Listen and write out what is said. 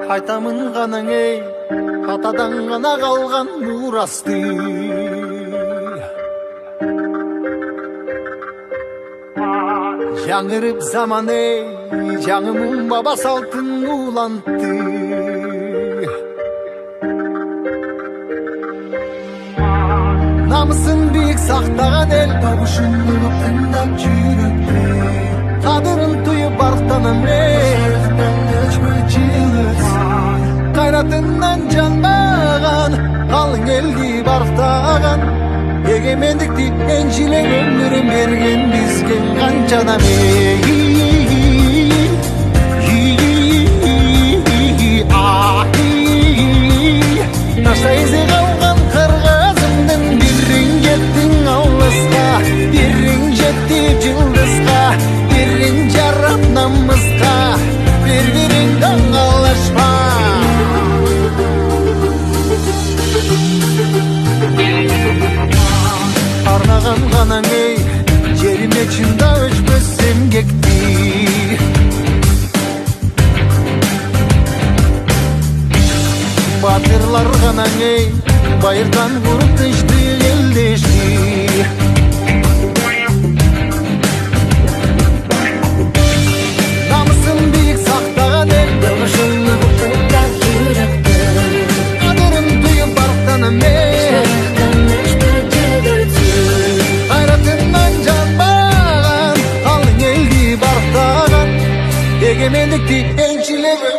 Айтамын ғанаң ей, атадан ғана қалған мурасты. Жаңырып заман ей, жаңымын баба салтын улантты. Намысын биік сақтаған ел, табышын ұғып тыңдап жүректе. Қадырын тұйып арықтанам ей, қайратынан жанбаған, қалың елді барықтаған. Егемендікті еншілең өмірін берген бізген қаншадам Таштайсы қалған қырғызымдың бірін кеттің аулысқа, бірін жетті жылдызға, бірін жарап намысқа, бір-бірін қаңғалашпа. Арнаған ғанаң ей, жеріме чында өшпес емгекті. Батырлар ғанаң ей, байырдан құрып тышты елдешті. Намысын биік сақтаған ел, дұғышын ұғып жүректі. Қадырын тұйып барықтанам ей, егемендікті еншілеп